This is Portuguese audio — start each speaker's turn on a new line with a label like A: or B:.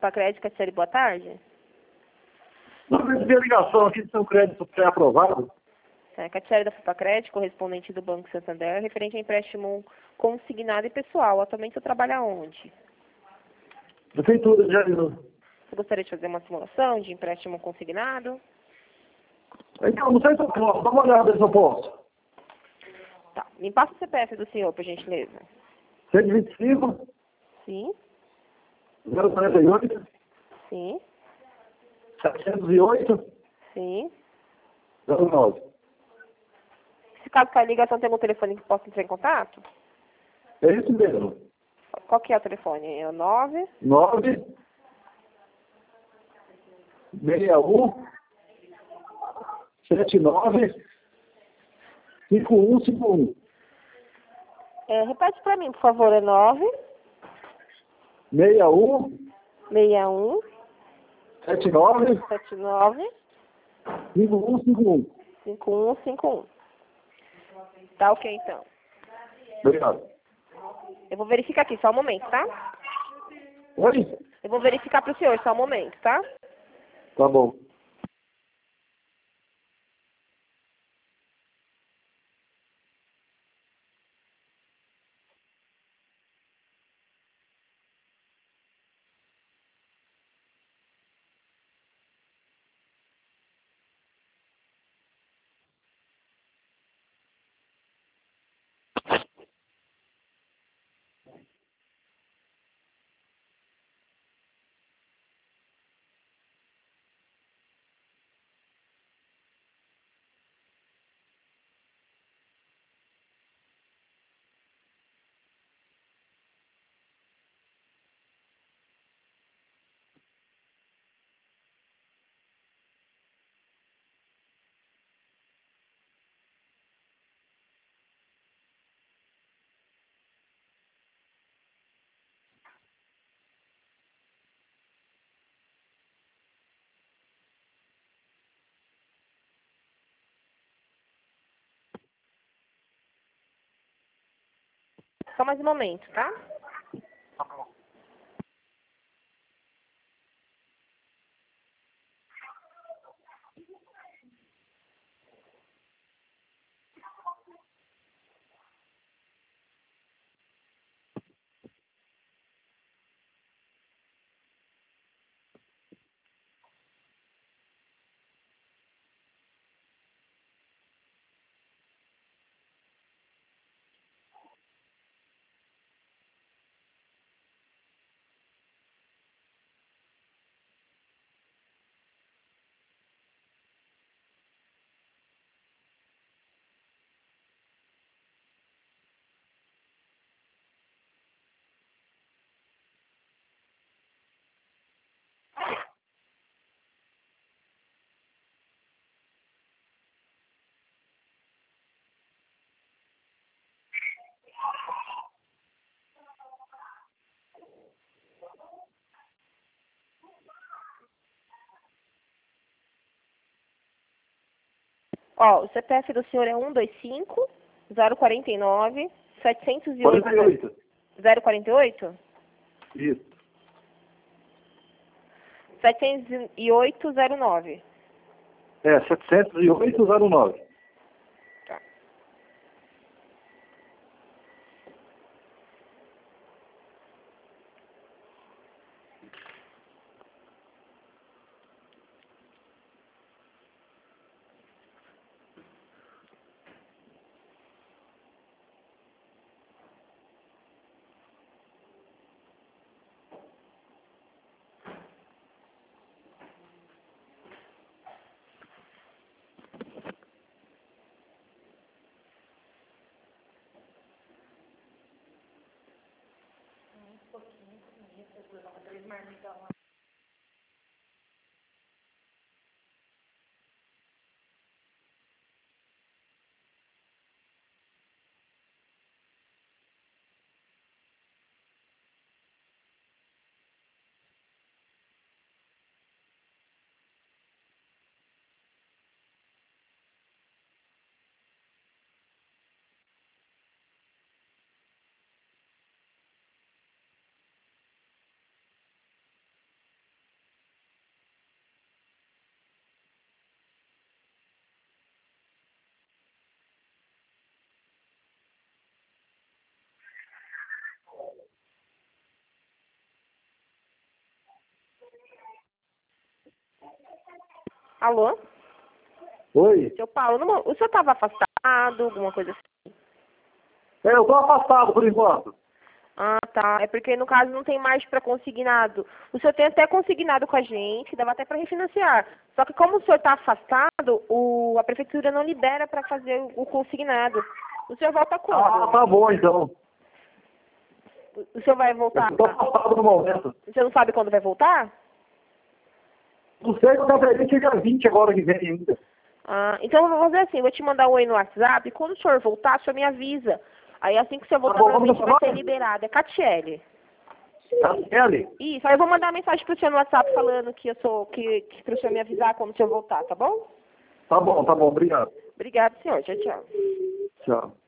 A: Supacrédito, Catiele, boa tarde.
B: Não recebi a ligação aqui do seu crédito pré-aprovado.
A: Catiele da Supacrédito, correspondente do Banco Santander, referente a empréstimo consignado e pessoal. Atualmente você trabalha onde?
B: Prefeitura de Jarinu.
A: Você gostaria de fazer uma simulação de empréstimo consignado?
B: Então, não sei se eu posso. Dá uma olhada se eu posso.
A: Tá. Me passa o CPF do senhor, por gentileza.
B: 125,
A: Sim,
B: 048,
A: sim,
B: 708,
A: sim.
B: 09.
A: Se caso caia a ligação, tem algum telefone que possa entrar em contato?
B: É isso mesmo.
A: Qual que é o telefone? É o 9?
B: 9, 61, 79, 5151.
A: Repete para mim, por favor. É 9,
B: 61,
A: 61,
B: 79,
A: 79,
B: 5151.
A: 5151. Tá ok, então.
B: Obrigado.
A: Eu vou verificar aqui, só um momento, tá?
B: Oi?
A: Eu vou verificar para o senhor, só um momento, tá?
B: Tá bom.
A: Só mais um momento, tá? Ó, o CPF do senhor é 125 049 708
B: 48.
A: 048?
B: Isso.
A: 70809.
B: É, 70809.
A: Tá. Alô?
B: Oi?
A: Seu Paulo, o senhor estava afastado, alguma coisa assim?
B: Eu tô afastado por enquanto.
A: Ah, tá. É porque no caso não tem mais para consignado. O senhor tem até consignado com a gente, dava até para refinanciar. Só que como o senhor está afastado, a prefeitura não libera para fazer o consignado. O senhor volta quando?
B: Ah, tá bom então.
A: O senhor vai voltar?
B: Eu tô afastado no momento.
A: Você não sabe quando vai voltar?
B: Não sei, eu acredito que dia 20 agora que vem ainda.
A: Ah, então eu vou fazer assim, eu vou te mandar um oi no WhatsApp, e quando o senhor voltar, o senhor me avisa. Aí assim que o senhor voltar,
B: Tá bom, vamos
A: normalmente vai
B: falar?
A: ser liberado. É Catiele.
B: Kelly?
A: Isso, aí eu vou mandar uma mensagem pro senhor no WhatsApp falando que eu sou, que pro senhor me avisar quando o senhor voltar, tá bom?
B: Tá bom, obrigado.
A: Obrigada, senhor. Tchau, tchau.
B: Tchau.